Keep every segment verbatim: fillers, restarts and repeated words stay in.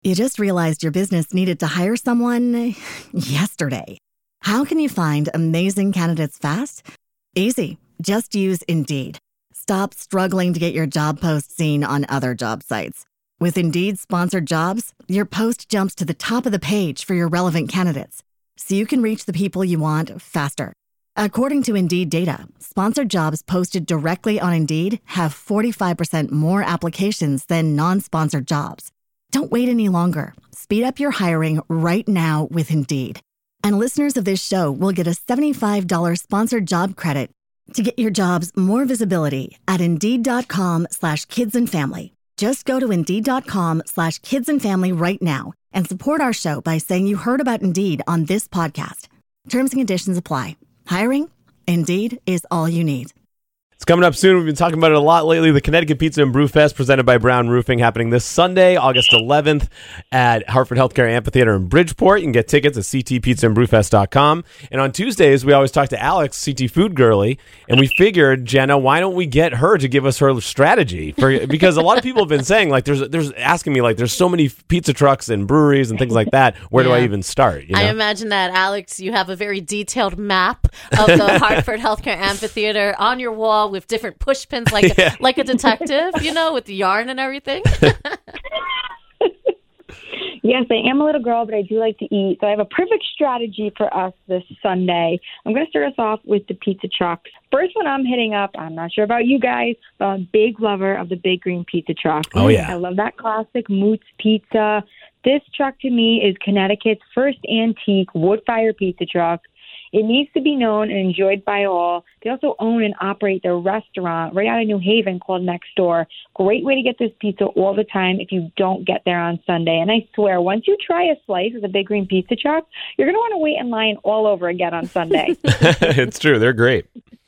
You just realized your business needed to hire someone yesterday. How can you find amazing candidates fast? Easy. Just use Indeed. Stop struggling to get your job post seen on other job sites. With Indeed sponsored jobs, your post jumps to the top of the page for your relevant candidates, so you can reach the people you want faster. According to Indeed data, sponsored jobs posted directly on Indeed have forty-five percent more applications than non-sponsored jobs. Don't wait any longer. Speed up your hiring right now with Indeed. And listeners of this show will get a seventy-five dollars sponsored job credit to get your jobs more visibility at Indeed.com slash kids and family. Just go to Indeed.com slash kids and family right now and support our show by saying you heard about Indeed on this podcast. Terms and conditions apply. Hiring? Indeed is all you need. It's coming up soon. We've been talking about it a lot lately. The Connecticut Pizza and Brew Fest presented by Brown Roofing happening this Sunday, August eleventh at Hartford Healthcare Amphitheater in Bridgeport. You can get tickets at c t pizza and brew fest dot com. And on Tuesdays, we always talk to Alex, C T Food Girly, and we figured, Jenna, why don't we get her to give us her strategy? For because a lot of people have been saying, like, there's there's asking me, like, there's so many pizza trucks and breweries and things like that. Where yeah. do I even start? You know? I imagine that, Alex, you have a very detailed map of the Hartford Healthcare Amphitheater on your wall with different push pins, like yeah. like a detective, you know, with the yarn and everything. Yes, I am a little girl, but I do like to eat. So I have a perfect strategy for us this Sunday. I'm going to start us off with the pizza trucks. First one I'm hitting up, I'm not sure about you guys, but I'm a big lover of the Big Green Pizza Truck. Oh, yeah. I love that classic Moots pizza. This truck to me is Connecticut's first antique wood-fire pizza truck. It needs to be known and enjoyed by all. They also own and operate their restaurant right out of New Haven called Next Door. Great way to get this pizza all the time if you don't get there on Sunday. And I swear, once you try a slice of the Big Green Pizza Truck, you're going to want to wait in line all over again on Sunday. It's true. They're great.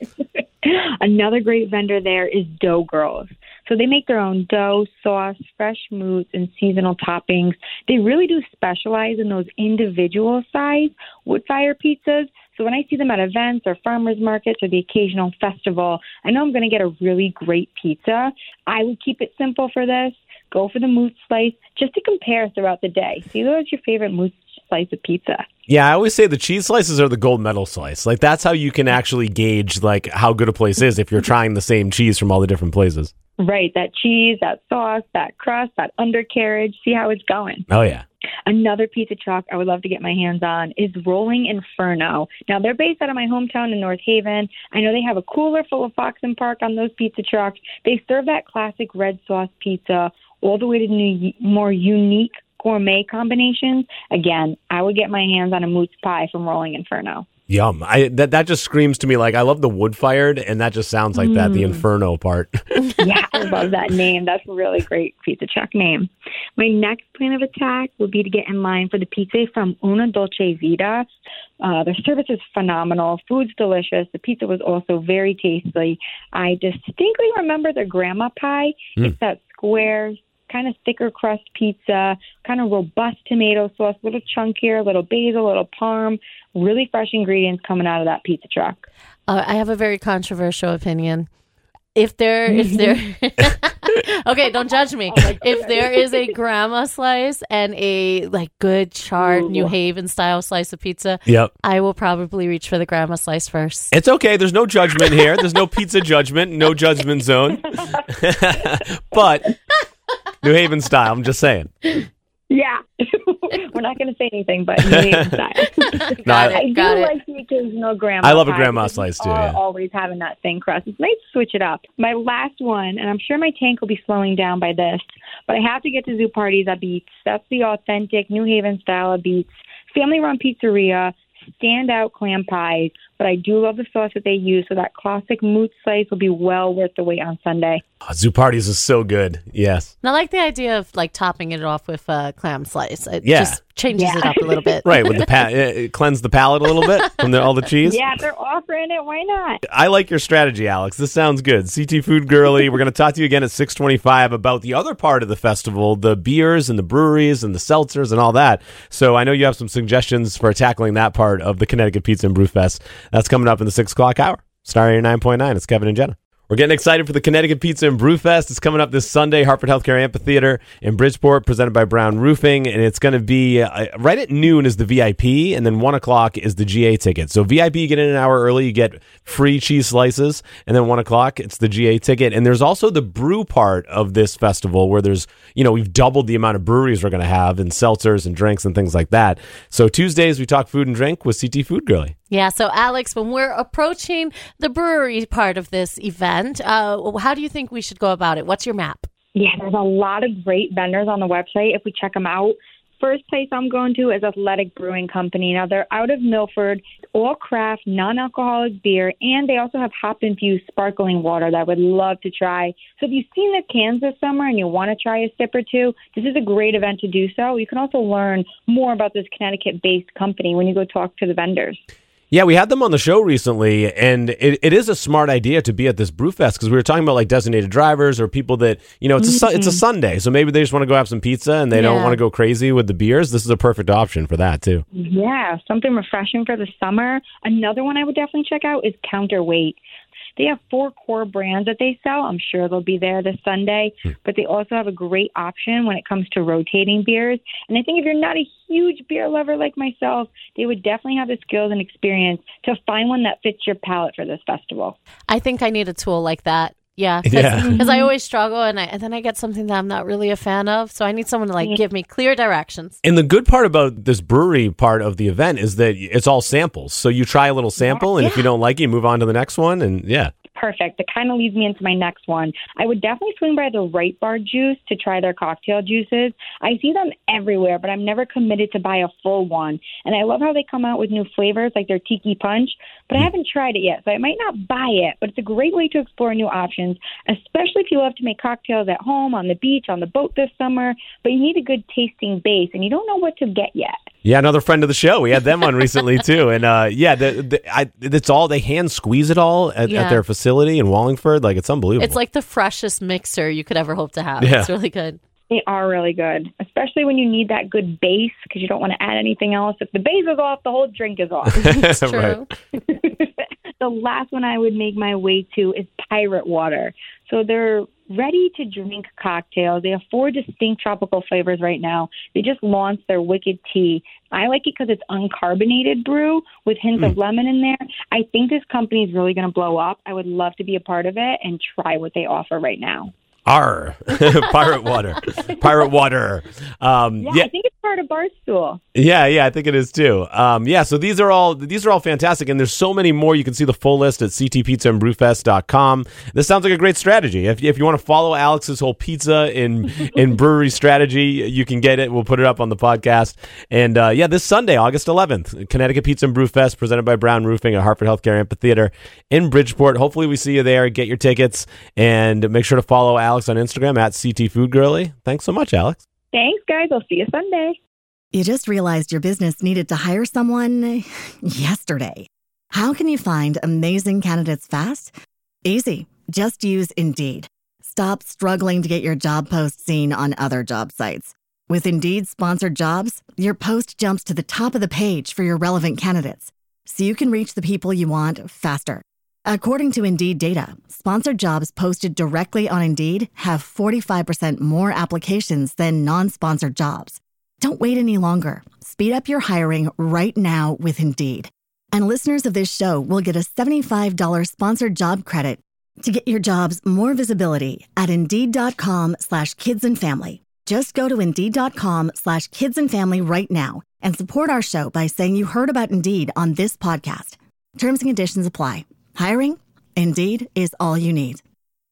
Another great vendor there is Dough Girls. So they make their own dough, sauce, fresh moods, and seasonal toppings. They really do specialize in those individual size wood-fire pizzas. So when I see them at events or farmers markets or the occasional festival, I know I'm going to get a really great pizza. I would keep it simple for this. Go for the moose slice just to compare throughout the day. See what's your favorite moose slice of pizza. Yeah, I always say the cheese slices are the gold medal slice. Like, that's how you can actually gauge, like, how good a place is if you're trying the same cheese from all the different places. Right, that cheese, that sauce, that crust, that undercarriage. See how it's going. Oh, yeah. Another pizza truck I would love to get my hands on is Rolling Inferno. Now, they're based out of my hometown in North Haven. I know they have a cooler full of Fox and Park on those pizza trucks. They serve that classic red sauce pizza all the way to new, more unique gourmet combinations. Again, I would get my hands on a moose pie from Rolling Inferno. Yum. I that that just screams to me, like, I love the wood-fired, and that just sounds like mm. that, the Inferno part. Yeah, I love that name. That's a really great pizza truck name. My next plan of attack would be to get in line for the pizza from Una Dolce Vita. Uh, their service is phenomenal. Food's delicious. The pizza was also very tasty. I distinctly remember their grandma pie. Mm. It's that square, kind of thicker crust pizza, kind of robust tomato sauce, a little chunkier, a little basil, a little parm, really fresh ingredients coming out of that pizza truck. Uh, I have a very controversial opinion. If there, if there, okay, don't judge me. Oh, if there is a grandma slice and a like good charred Ooh. New Haven style slice of pizza, yep. I will probably reach for the grandma slice first. It's okay. There's no judgment here. There's no pizza judgment, no judgment zone. But New Haven style, I'm just saying. Yeah. We're not going to say anything, but New Haven style. no, I, I do got like it. the occasional grandma I love a pie, grandma slice, too. Yeah. Always having that thin crust. It's nice to switch it up. My last one, and I'm sure my tank will be slowing down by this, but I have to get to Zoo Parties at Beats. That's the authentic New Haven style of Beats. Family-run pizzeria, standout clam pies, but I do love the sauce that they use, so that classic moot slice will be well worth the wait on Sunday. Oh, Zoo Parties is so good. Yes. And I like the idea of like topping it off with a clam slice. It yeah. just changes yeah. it up a little bit. Right, with the pa- it cleanse the palate a little bit from the, all the cheese. Yeah, if they're offering it, why not? I like your strategy, Alex. This sounds good. C T Food Girly, we're going to talk to you again at six twenty-five about the other part of the festival, the beers and the breweries and the seltzers and all that. So I know you have some suggestions for tackling that part of the Connecticut Pizza and Brew Fest. That's coming up in the six o'clock hour. Star eighty-nine point nine. It's Kevin and Jenna. We're getting excited for the Connecticut Pizza and Brew Fest. It's coming up this Sunday, Hartford Healthcare Amphitheater in Bridgeport, presented by Brown Roofing. And it's going to be uh, right at noon is the V I P, and then one o'clock is the G A ticket. So V I P, you get in an hour early, you get free cheese slices, and then one o'clock, it's the G A ticket. And there's also the brew part of this festival where there's, you know, we've doubled the amount of breweries we're going to have and seltzers and drinks and things like that. So Tuesdays, we talk food and drink with C T Food Girly. Yeah, so Alex, when we're approaching the brewery part of this event, uh, how do you think we should go about it? What's your map? Yeah, there's a lot of great vendors on the website if we check them out. First place I'm going to is Athletic Brewing Company. Now, they're out of Milford, all craft, non-alcoholic beer, and they also have hop-infused sparkling water that I would love to try. So if you've seen the cans this summer and you want to try a sip or two, this is a great event to do so. You can also learn more about this Connecticut-based company when you go talk to the vendors. Yeah, we had them on the show recently, and it, it is a smart idea to be at this brew fest because we were talking about like designated drivers or people that, you know, it's a su- it's a Sunday, so maybe they just want to go have some pizza and they yeah. don't want to go crazy with the beers. This is a perfect option for that too. Yeah, something refreshing for the summer. Another one I would definitely check out is Counterweight. They have four core brands that they sell. I'm sure they'll be there this Sunday, but they also have a great option when it comes to rotating beers. And I think if you're not a huge beer lover like myself, they would definitely have the skills and experience to find one that fits your palate for this festival. I think I need a tool like that. Yeah, because Yeah. I always struggle, and, I, and then I get something that I'm not really a fan of. So I need someone to like give me clear directions. And the good part about this brewery part of the event is that it's all samples. So you try a little sample, and Yeah. if you don't like it, you move on to the next one. And yeah. Perfect. That kind of leads me into my next one. I would definitely swing by the Right Bar Juice to try their cocktail juices. I see them everywhere, but I'm never committed to buy a full one. And I love how they come out with new flavors like their Tiki Punch, but I haven't tried it yet, so I might not buy it. But it's a great way to explore new options, especially if you love to make cocktails at home, on the beach, on the boat this summer, but you need a good tasting base, and you don't know what to get yet. Yeah, another friend of the show. We had them on recently too, and uh, yeah, the, the, I, it's all they hand squeeze it all at, Yeah. at their facility in Wallingford. Like it's unbelievable. It's like the freshest mixer you could ever hope to have. Yeah. It's really good. They are really good, especially when you need that good base because you don't want to add anything else. If the base is off, the whole drink is off. It's true. Right. The last one I would make my way to is Pirate Water. So they're ready-to-drink cocktails. They have four distinct tropical flavors right now. They just launched their Wicked Tea. I like it because it's uncarbonated brew with hints mm. of lemon in there. I think this company is really going to blow up. I would love to be a part of it and try what they offer right now. Arr. Pirate Water. Pirate Water. Um, Yeah, yeah. I think it's part of Barstool. Yeah, yeah, I think it is too. Um, yeah, so these are all these are all fantastic, and there's so many more. You can see the full list at c t pizza and brew fest dot com. This sounds like a great strategy. If if you want to follow Alex's whole pizza in in brewery strategy, you can get it. We'll put it up on the podcast. And uh, yeah, this Sunday, August eleventh, Connecticut Pizza and Brew Fest presented by Brown Roofing at Hartford Healthcare Amphitheater in Bridgeport. Hopefully, we see you there. Get your tickets and make sure to follow Alex on Instagram at C T Food Girly. Thanks so much, Alex. Thanks, guys. I'll see you Sunday. You just realized your business needed to hire someone yesterday. How can you find amazing candidates fast? Easy. Just use Indeed. Stop struggling to get your job post seen on other job sites. With Indeed sponsored jobs, your post jumps to the top of the page for your relevant candidates, so you can reach the people you want faster. According to Indeed data, sponsored jobs posted directly on Indeed have forty-five percent more applications than non-sponsored jobs. Don't wait any longer. Speed up your hiring right now with Indeed. And listeners of this show will get a seventy-five dollars sponsored job credit to get your jobs more visibility at Indeed.com slash kids and family. Just go to Indeed.com slash kids and family right now and support our show by saying you heard about Indeed on this podcast. Terms and conditions apply. Hiring? Indeed is all you need.